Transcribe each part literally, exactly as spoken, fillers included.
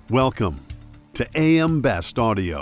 Welcome to A M Best Audio.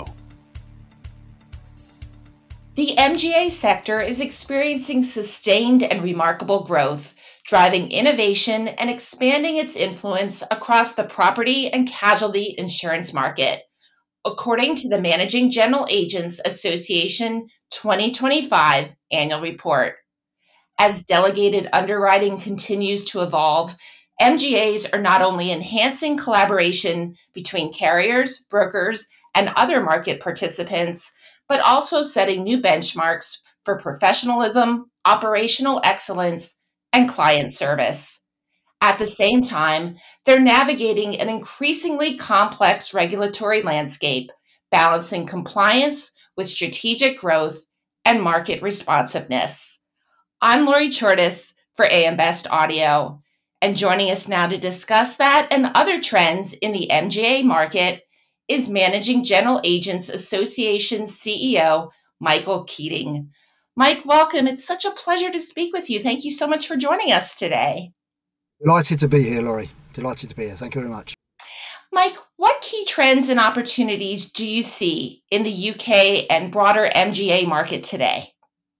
The M G A sector is experiencing sustained and remarkable growth, driving innovation and expanding its influence across the property and casualty insurance market, according to the Managing General Agents Association twenty twenty-five annual report. As delegated underwriting continues to evolve, M G As are not only enhancing collaboration between carriers, brokers, and other market participants, but also setting new benchmarks for professionalism, operational excellence, and client service. At the same time, they're navigating an increasingly complex regulatory landscape, balancing compliance with strategic growth and market responsiveness. I'm Lori Chortis for A M Best Audio, and joining us now to discuss that and other trends in the M G A market is Managing General Agents Association C E O, Michael Keating. Mike, welcome. It's such a pleasure to speak with you. Thank you so much for joining us today. Delighted to be here, Laurie. Delighted to be here. Thank you very much. Mike, what key trends and opportunities do you see in the U K and broader M G A market today?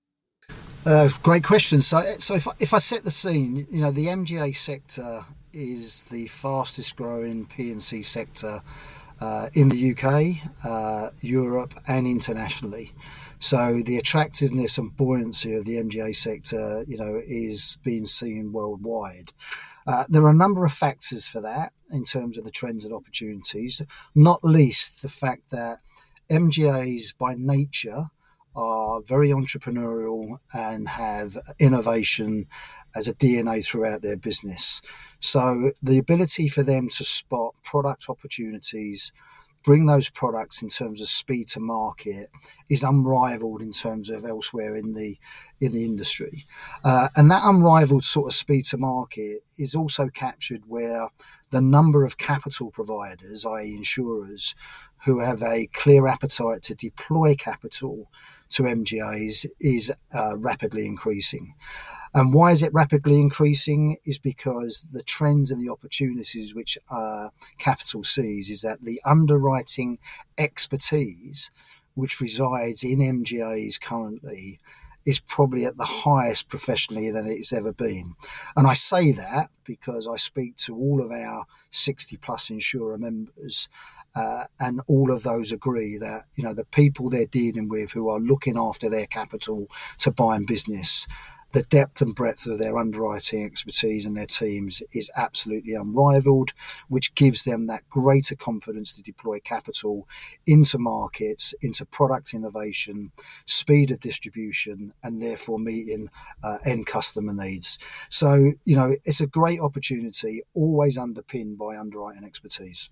Uh, great question. So, so if I, if I set the scene, you know, the M G A sector is the fastest growing P and C sector uh, in the U K, uh, Europe, and internationally. So the attractiveness and buoyancy of the M G A sector, you know, is being seen worldwide. Uh, there are a number of factors for that in terms of the trends and opportunities, not least the fact that M G As by nature are very entrepreneurial and have innovation as a D N A throughout their business. So the ability for them to spot product opportunities, bring those products in terms of speed to market is unrivaled in terms of elsewhere in the in the industry. Uh, and that unrivaled sort of speed to market is also captured where the number of capital providers, that is insurers, who have a clear appetite to deploy capital to M G As is uh, rapidly increasing. And why is it rapidly increasing? Is because the trends and the opportunities which uh, capital sees is that the underwriting expertise which resides in M G As currently is probably at the highest professionally than it's ever been. And I say that because I speak to all of our sixty plus insurer members, uh, and all of those agree that, you know, the people they're dealing with who are looking after their capital to buy in business, the depth and breadth of their underwriting expertise and their teams is absolutely unrivaled, which gives them that greater confidence to deploy capital into markets, into product innovation, speed of distribution, and therefore meeting uh, end customer needs. So, you know, it's a great opportunity, always underpinned by underwriting expertise.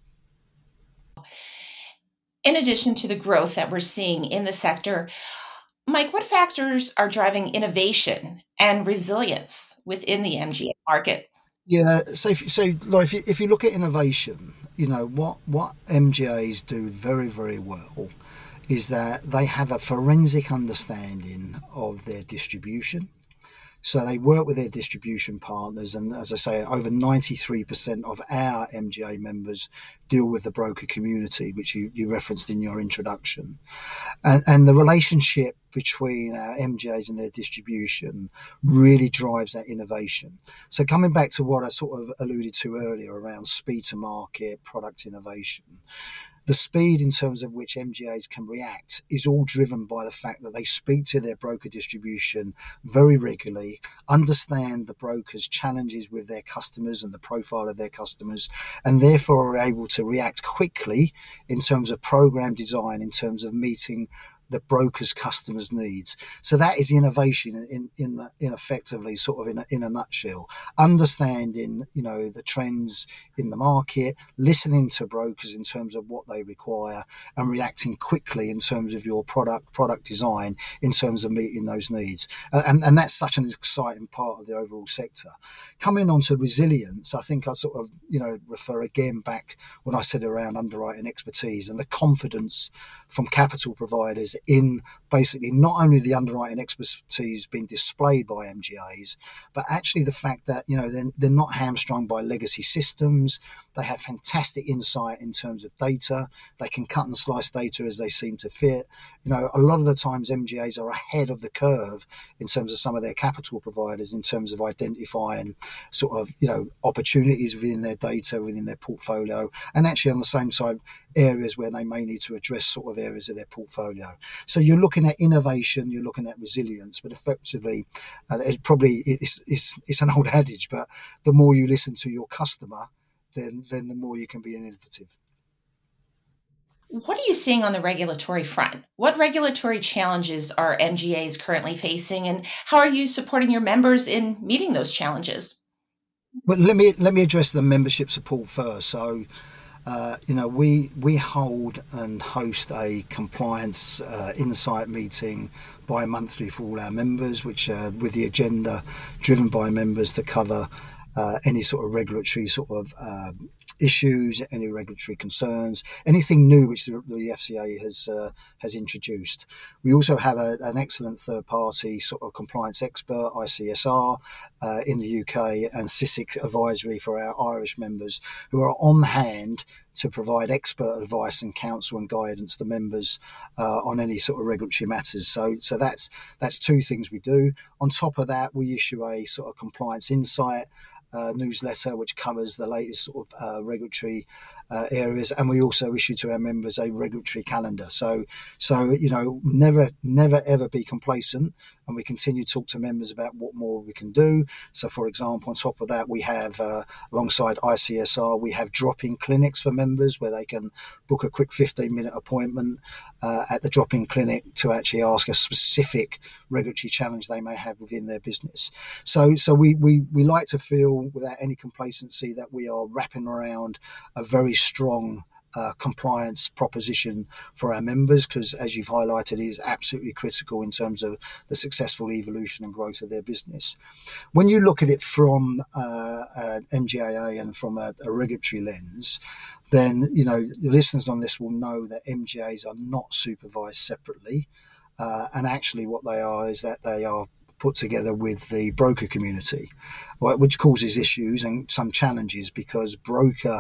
In addition to the growth that we're seeing in the sector, Mike, what factors are driving innovation and resilience within the M G A market? Yeah, so if, so Laura, if you, if you look at innovation, you know what what M G As do very very well is that they have a forensic understanding of their distribution. So they work with their distribution partners, and as I say, over ninety-three percent of our M G A members deal with the broker community, which you, you referenced in your introduction. And, and the relationship between our M G As and their distribution really drives that innovation. So coming back to what I sort of alluded to earlier around speed to market, product innovation, the speed in terms of which M G As can react is all driven by the fact that they speak to their broker distribution very regularly, understand the broker's challenges with their customers and the profile of their customers, and therefore are able to react quickly in terms of program design, in terms of meeting the broker's customers' needs. So that is innovation in in, in effectively sort of in a, in a nutshell. Understanding, you know, the trends in the market, listening to brokers in terms of what they require, and reacting quickly in terms of your product product design in terms of meeting those needs. And and that's such an exciting part of the overall sector. Coming on to resilience, I think I sort of, you know, refer again back when I said around underwriting expertise and the confidence from capital providers is in basically not only the underwriting expertise being displayed by M G As, but actually the fact that, you know, they're, they're not hamstrung by legacy systems. They have fantastic insight in terms of data. They can cut and slice data as they seem to fit. You know, a lot of the times M G As are ahead of the curve in terms of some of their capital providers, in terms of identifying sort of, you know, opportunities within their data, within their portfolio, and actually on the same side, areas where they may need to address sort of areas of their portfolio. So you're looking at innovation, you're looking at resilience, but effectively, and it probably it's, it's, it's an old adage, but the more you listen to your customer, then, then the more you can be innovative. What are you seeing on the regulatory front? What regulatory challenges are M G As currently facing, and how are you supporting your members in meeting those challenges? Well, let me let me address the membership support first. So, uh, you know, we we hold and host a compliance uh, insight meeting bi-monthly for all our members, which uh, with the agenda driven by members to cover uh, any sort of regulatory sort of uh, issues, any regulatory concerns, anything new which the, the F C A has uh, has introduced. We also have a, an excellent third-party sort of compliance expert, I C S R, uh, in the U K, and CISIC advisory for our Irish members, who are on hand to provide expert advice and counsel and guidance to members uh, on any sort of regulatory matters. So, so that's that's two things we do. On top of that, we issue a sort of compliance insight Uh, newsletter which covers the latest sort of uh, regulatory uh, areas, and we also issue to our members a regulatory calendar. So, so you know, never, never ever be complacent, and we continue to talk to members about what more we can do. So, for example, on top of that, we have uh, alongside I C S R, we have drop-in clinics for members where they can book a quick fifteen-minute appointment uh, at the drop-in clinic to actually ask a specific regulatory challenge they may have within their business. So, so we we we like to feel, without any complacency, that we are wrapping around a very strong uh, compliance proposition for our members, because, as you've highlighted, it is absolutely critical in terms of the successful evolution and growth of their business. When you look at it from uh, uh, M G A A and from a, a regulatory lens, then, you know, the listeners on this will know that M G As are not supervised separately. Uh, and actually what they are is that they are put together with the broker community, which causes issues and some challenges, because broker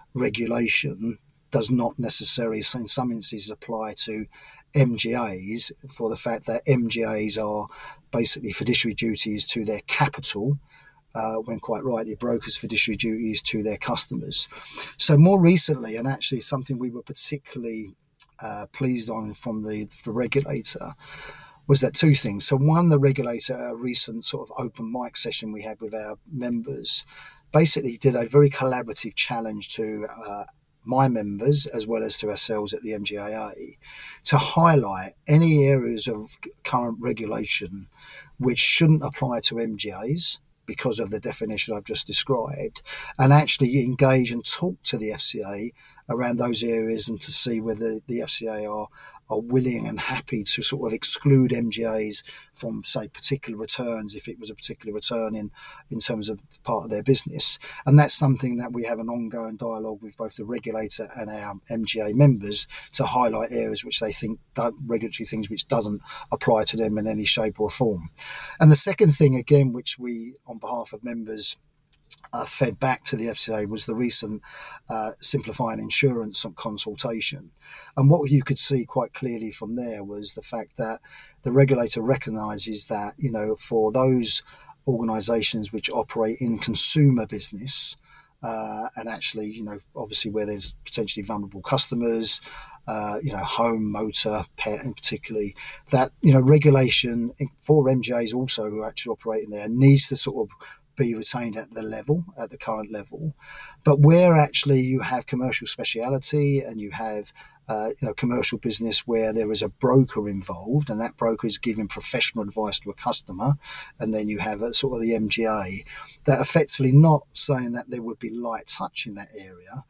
regulation does not necessarily, in some instances, apply to M G As, for the fact that M G As are basically fiduciary duties to their capital, uh, when quite rightly brokers' fiduciary duties to their customers. So more recently, and actually something we were particularly uh, pleased on from the, the regulator, was that two things. So one, the regulator, a recent sort of open mic session we had with our members, basically did a very collaborative challenge to uh, my members, as well as to ourselves at the M G A A, to highlight any areas of current regulation which shouldn't apply to M G As because of the definition I've just described, and actually engage and talk to the F C A around those areas, and to see whether the F C A are are willing and happy to sort of exclude M G As from, say, particular returns, if it was a particular return in, in terms of part of their business. And that's something that we have an ongoing dialogue with both the regulator and our M G A members, to highlight areas which they think, regulatory things which doesn't apply to them in any shape or form. And the second thing, again, which we, on behalf of members, Uh, fed back to the F C A, was the recent uh, simplifying insurance consultation. And what you could see quite clearly from there was the fact that the regulator recognises that, you know, for those organisations which operate in consumer business, uh, and actually, you know, obviously where there's potentially vulnerable customers, uh, you know, home, motor, pet in particularly, that, you know, regulation for M G As also who actually operate in there needs to sort of be retained at the level, at the current level. But where actually you have commercial speciality, and you have uh, you know, commercial business where there is a broker involved, and that broker is giving professional advice to a customer, and then you have a sort of the M G A, that effectively, not saying that there would be light touch in that area,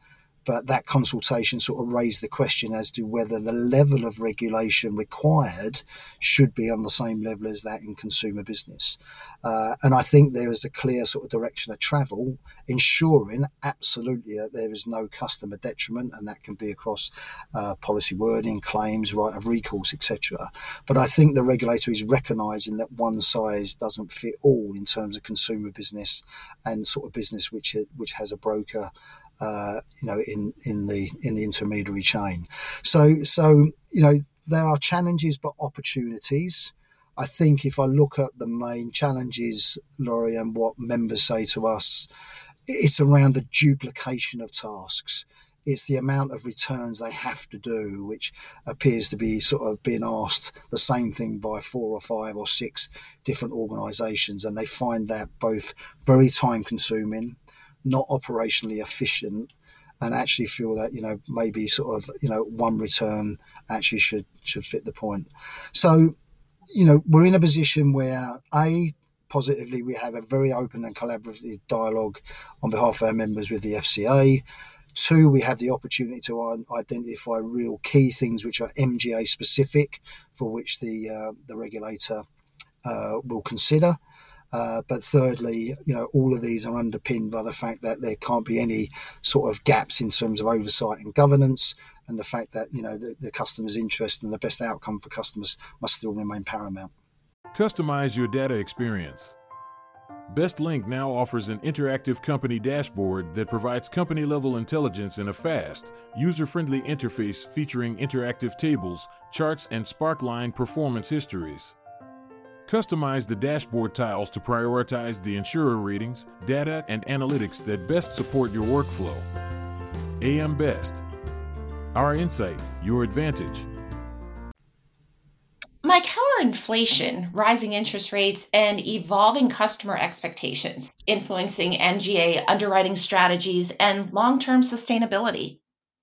but that consultation sort of raised the question as to whether the level of regulation required should be on the same level as that in consumer business. Uh, and I think there is a clear sort of direction of travel, ensuring absolutely that there is no customer detriment, and that can be across uh, policy wording, claims, right of recourse, et cetera. But I think the regulator is recognising that one size doesn't fit all in terms of consumer business and sort of business which which has a broker, uh, you know, in in the in the intermediary chain. So so you know there are challenges but opportunities. I think if I look at the main challenges, Laurie, and what members say to us, it's around the duplication of tasks. It's the amount of returns they have to do, which appears to be sort of being asked the same thing by four or five or six different organisations. And they find that both very time consuming, not operationally efficient, and actually feel that, you know, maybe sort of, you know, one return actually should, should fit the point. So, you know, we're in a position where, A, positively, we have a very open and collaborative dialogue on behalf of our members with the F C A. Two, we have the opportunity to identify real key things which are M G A specific, for which the uh, the regulator uh, will consider. Uh, but thirdly, you know, all of these are underpinned by the fact that there can't be any sort of gaps in terms of oversight and governance, and the fact that, you know, the, the customer's interest and the best outcome for customers must still remain paramount. Customize your data experience. BestLink now offers an interactive company dashboard that provides company-level intelligence in a fast, user-friendly interface featuring interactive tables, charts, and Sparkline performance histories. Customize the dashboard tiles to prioritize the insurer ratings, data, and analytics that best support your workflow. A M Best. Our insight, your advantage. Mike, how are inflation, rising interest rates, and evolving customer expectations influencing M G A underwriting strategies and long-term sustainability?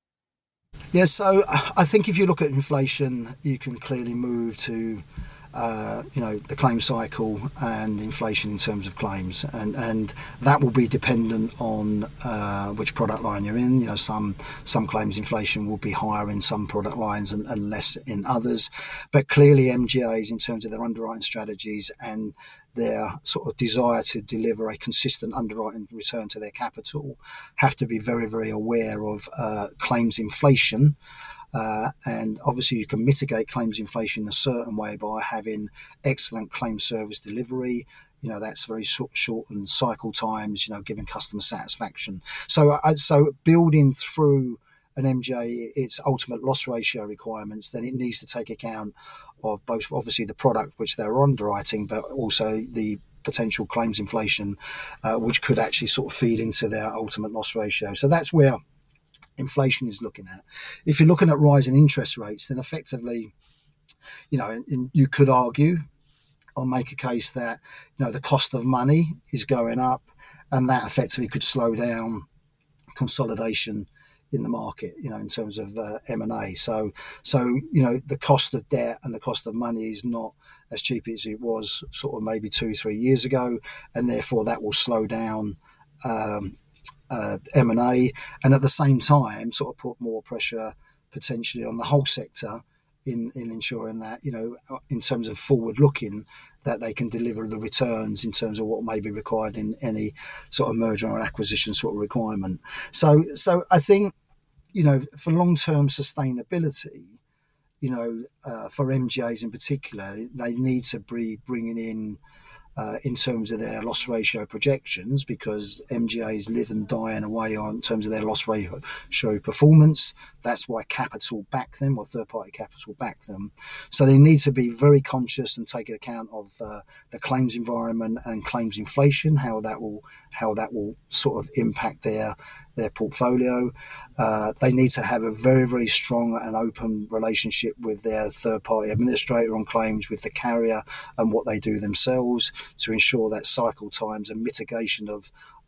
Yeah, so I think if you look at inflation, you can clearly move to Uh, you know, the claim cycle and inflation in terms of claims, and and that will be dependent on uh, which product line you're in. You know, some some claims inflation will be higher in some product lines and, and less in others, but clearly M G As, in terms of their underwriting strategies and their sort of desire to deliver a consistent underwriting return to their capital, have to be very, very aware of uh, claims inflation. Uh, and obviously you can mitigate claims inflation in a certain way by having excellent claim service delivery. You know, that's very short, shortened cycle times, you know, giving customer satisfaction. So, uh, so building through an M G A its ultimate loss ratio requirements, then it needs to take account of both obviously the product which they're underwriting, but also the potential claims inflation, uh, which could actually sort of feed into their ultimate loss ratio. So that's where inflation is looking at. If you're looking at rising interest rates, then effectively, you know, in, you could argue or make a case that, you know, the cost of money is going up, and that effectively could slow down consolidation in the market, you know, in terms of uh, M and A. So, so, you know, the cost of debt and the cost of money is not as cheap as it was sort of maybe two, three years ago, and therefore that will slow down um, Uh, M and A, and at the same time sort of put more pressure potentially on the whole sector in, in ensuring that, you know, in terms of forward looking, that they can deliver the returns in terms of what may be required in any sort of merger or acquisition sort of requirement. So, so I think, you know, for long-term sustainability, you know, uh, for M G As in particular, they need to be bringing in Uh, in terms of their loss ratio projections, because M G As live and die in a way on in terms of their loss ratio performance. That's why capital back them, or third-party capital back them. So they need to be very conscious and take account of uh, the claims environment and claims inflation, how that will how that will sort of impact their their portfolio. Uh, they need to have a very, very strong and open relationship with their third-party administrator on claims, with the carrier, and what they do themselves, to ensure that cycle times and mitigation of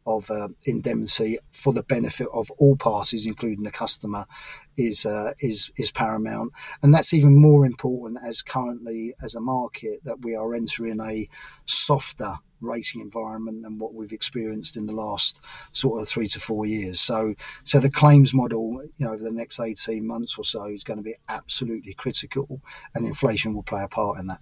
of uh, indemnity for the benefit of all parties, including the customer, is uh, is is paramount. And that's even more important as currently as a market that we are entering a softer rating environment than what we've experienced in the last sort of three to four years. So so the claims model, you know, over the next eighteen months or so is going to be absolutely critical, and inflation will play a part in that.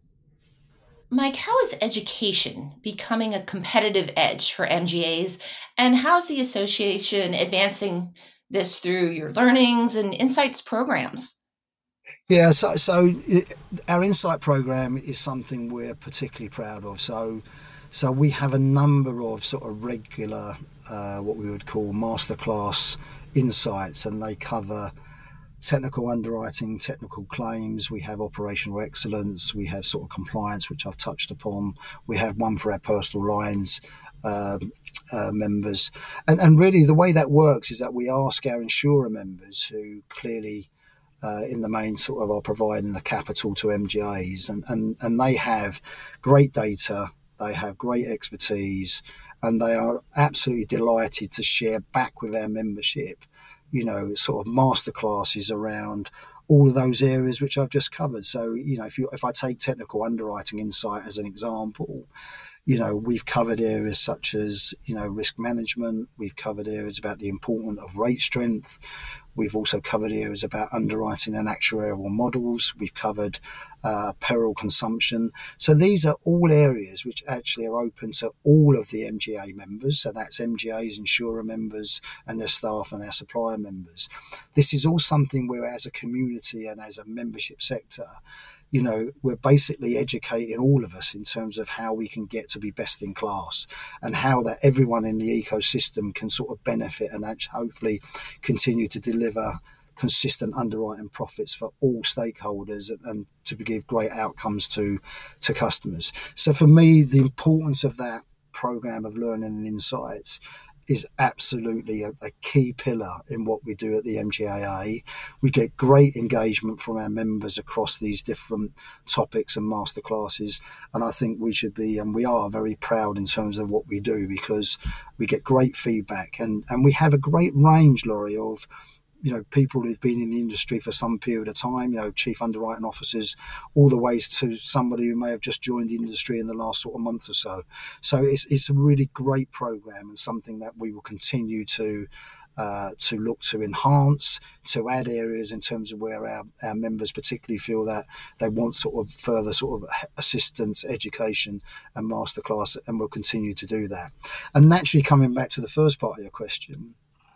Mike, how is education becoming a competitive edge for M G As, and how's the association advancing this through your learnings and insights programs? Yeah, so so it, our Insight program is something we're particularly proud of. So so we have a number of sort of regular, uh, what we would call masterclass insights, and they cover technical underwriting, technical claims. We have operational excellence. We have sort of compliance, which I've touched upon. We have one for our personal lines um, uh, members. And, and really the way that works is that we ask our insurer members, who clearly uh, in the main sort of are providing the capital to M G As, and, and, and they have great data, they have great expertise, and they are absolutely delighted to share back with our membership, you know, sort of masterclasses around all of those areas which I've just covered. So, you know, if you if I take technical underwriting insight as an example, you know, we've covered areas such as, you know, risk management. We've covered areas about the importance of rate strength. We've also covered areas about underwriting and actuarial models. We've covered uh, peril consumption. So these are all areas which actually are open to all of the M G A members. So that's M G As, insurer members, and their staff and our supplier members. This is all something where, as a community and as a membership sector, you know, we're basically educating all of us in terms of how we can get to be best in class, and how that everyone in the ecosystem can sort of benefit and actually hopefully continue to deliver consistent underwriting profits for all stakeholders, and, and to give great outcomes to to customers. So for me, the importance of that program of learning and insights is absolutely a, a key pillar in what we do at the M G A A. We get great engagement from our members across these different topics and masterclasses, and I think we should be, and we are, very proud in terms of what we do, because we get great feedback, and, and we have a great range, Laurie, of, you know, people who've been in the industry for some period of time, you know, chief underwriting officers, all the way to somebody who may have just joined the industry in the last sort of month or so. So it's it's a really great program, and something that we will continue to uh, to look to enhance, to add areas in terms of where our, our members particularly feel that they want sort of further sort of assistance, education and masterclass, and we'll continue to do that. And naturally, coming back to the first part of your question,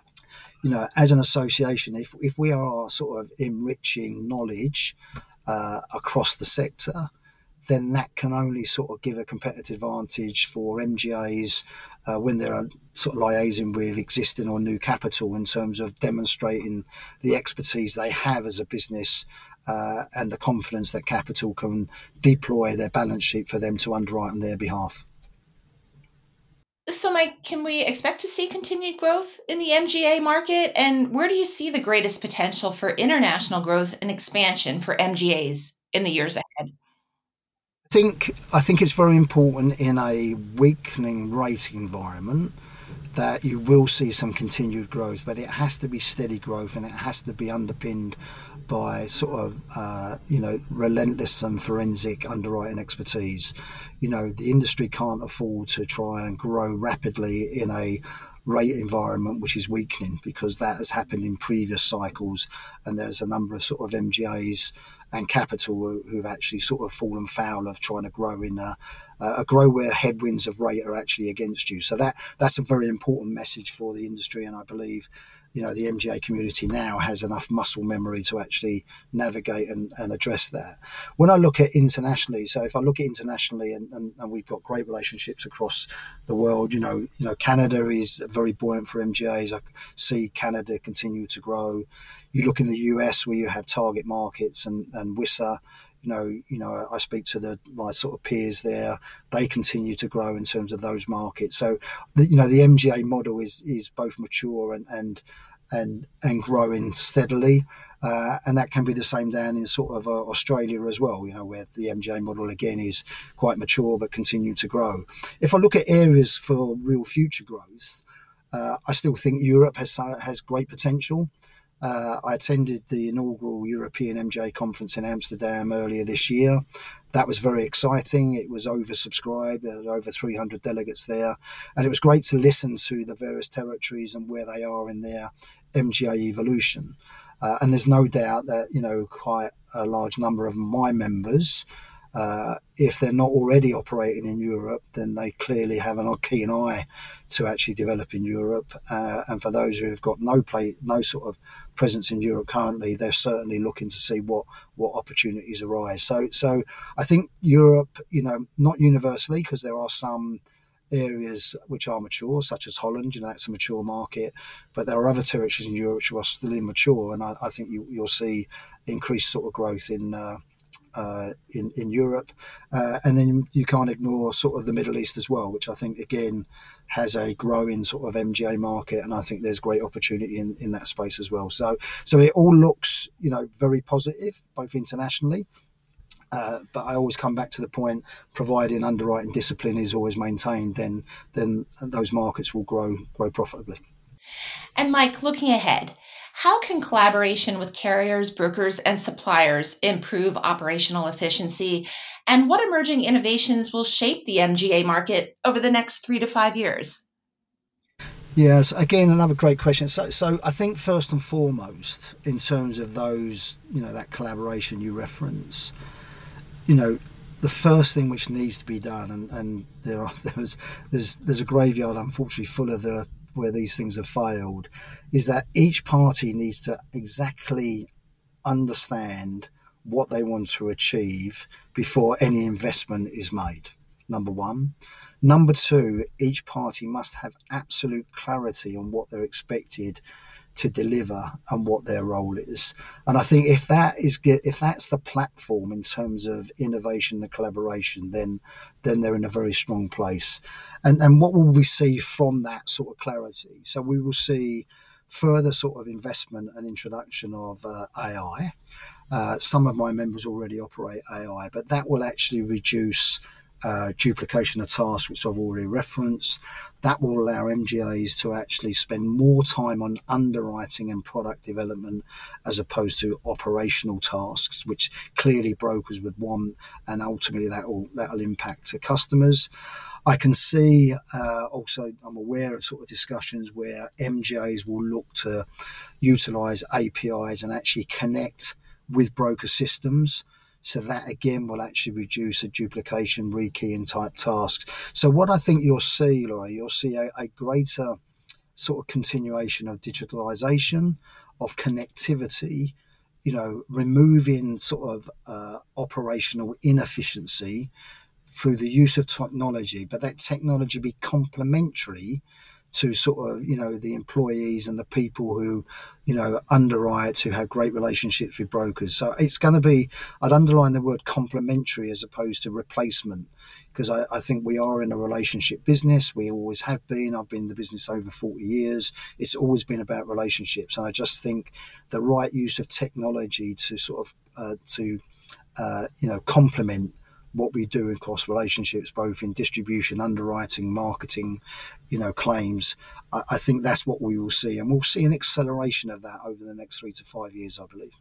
you know, as an association, if if we are sort of enriching knowledge uh, across the sector, then that can only sort of give a competitive advantage for M G As uh, when they're sort of liaising with existing or new capital, in terms of demonstrating the expertise they have as a business uh, and the confidence that capital can deploy their balance sheet for them to underwrite on their behalf. So, Mike, can we expect to see continued growth in the M G A market? And where do you see the greatest potential for international growth and expansion for M G As in the years ahead? I think I think it's very important in a weakening rating environment that you will see some continued growth, but it has to be steady growth, and it has to be underpinned by sort of uh, you know relentless and forensic underwriting expertise. You know, the industry can't afford to try and grow rapidly in a rate environment which is weakening, because that has happened in previous cycles, and there's a number of sort of M G As and capital who, who've actually sort of fallen foul of trying to grow in a, a grow where headwinds of rate are actually against you. So that that's a very important message for the industry, and I believe, you know, the M G A community now has enough muscle memory to actually navigate and, and address that. When I look at internationally, so if I look at internationally, and, and, and we've got great relationships across the world, you know, you know, Canada is very buoyant for M G As. I see Canada continue to grow. You look in the U S, where you have Target Markets and, and W I S A. You know, you know, I speak to the my sort of peers there. They continue to grow in terms of those markets. So, the, you know, the M G A model is is both mature and and and and growing steadily. Uh, and that can be the same down in sort of uh, Australia as well, you know, where the M G A model again is quite mature but continue to grow. If I look at areas for real future growth, uh, I still think Europe has has great potential. Uh, I attended the inaugural European M G A conference in Amsterdam earlier this year. That was very exciting. It was oversubscribed. There were over three hundred delegates there. And it was great to listen to the various territories and where they are in their M G A evolution. Uh, and there's no doubt that, you know, quite a large number of my members, uh, if they're not already operating in Europe, then they clearly have an keen eye to actually develop in Europe. Uh, and for those who have got no play, no sort of presence in Europe currently, they're certainly looking to see what, what opportunities arise. So, so I think Europe, you know, not universally, because there are some areas which are mature, such as Holland, you know, that's a mature market, but there are other territories in Europe which are still immature, and I, I think you, you'll see increased sort of growth in uh, uh, in, in Europe. Uh, and then you can't ignore sort of the Middle East as well, which I think, again, has a growing sort of M G A market, and I think there's great opportunity in, in that space as well. So, so it all looks, you know, very positive, both internationally. Uh, but I always come back to the point, providing underwriting discipline is always maintained, then then those markets will grow grow profitably. And Mike, looking ahead, how can collaboration with carriers, brokers, and suppliers improve operational efficiency? And what emerging innovations will shape the M G A market over the next three to five years? Yes, again, another great question. So, so I think first and foremost, in terms of those, you know, that collaboration you reference, you know, the first thing which needs to be done, and, and there are there's there's there's a graveyard, unfortunately, full of the where these things have failed, is that each party needs to exactly understand what they want to achieve before any investment is made. Number one. Number two, each party must have absolute clarity on what they're expected to deliver and what their role is. And I think if that is if that's the platform in terms of innovation and collaboration, then then they're in a very strong place. And and what will we see from that sort of clarity? So we will see further sort of investment and introduction of uh, A I. Uh, some of my members already operate A I, but that will actually reduce Uh, duplication of tasks, which I've already referenced. That will allow M G As to actually spend more time on underwriting and product development as opposed to operational tasks, which clearly brokers would want, and ultimately that will that will impact to customers. I can see uh, also, I'm aware of sort of discussions where M G As will look to utilize A P Is and actually connect with broker systems. So that, again, will actually reduce a duplication, rekeying type tasks. So what I think you'll see, Laura, you'll see a, a greater sort of continuation of digitalization, of connectivity, you know, removing sort of uh, operational inefficiency through the use of technology, but that technology be complementary to sort of, you know, the employees and the people who, you know, underwrite, who have great relationships with brokers. So it's going to be, I'd underline the word complementary as opposed to replacement, because I, I think we are in a relationship business. We always have been. I've been in the business over forty years. It's always been about relationships. And I just think the right use of technology to sort of, uh, to, uh, you know, complement what we do across relationships, both in distribution, underwriting, marketing, you know, claims. I, I think that's what we will see. And we'll see an acceleration of that over the next three to five years, I believe.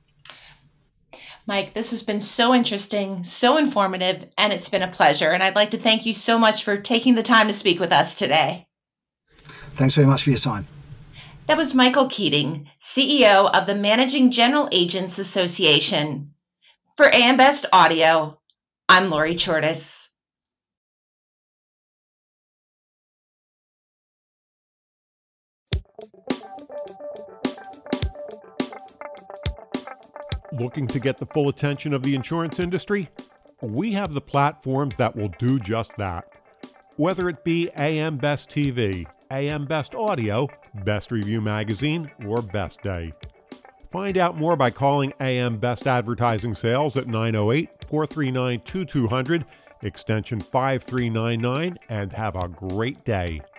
Mike, this has been so interesting, so informative, and it's been a pleasure. And I'd like to thank you so much for taking the time to speak with us today. Thanks very much for your time. That was Michael Keating, C E O of the Managing General Agents Association. For A M Best Audio, I'm Lori Chortis. Looking to get the full attention of the insurance industry? We have the platforms that will do just that. Whether it be A M Best T V, A M Best Audio, Best Review Magazine, or Best Day. Find out more by calling A M Best Advertising Sales at nine oh eight, four three nine, two two zero zero, extension five three nine nine, and have a great day.